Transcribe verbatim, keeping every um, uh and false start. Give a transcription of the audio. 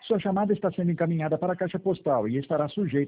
Sua chamada está sendo encaminhada para a caixa postal e estará sujeita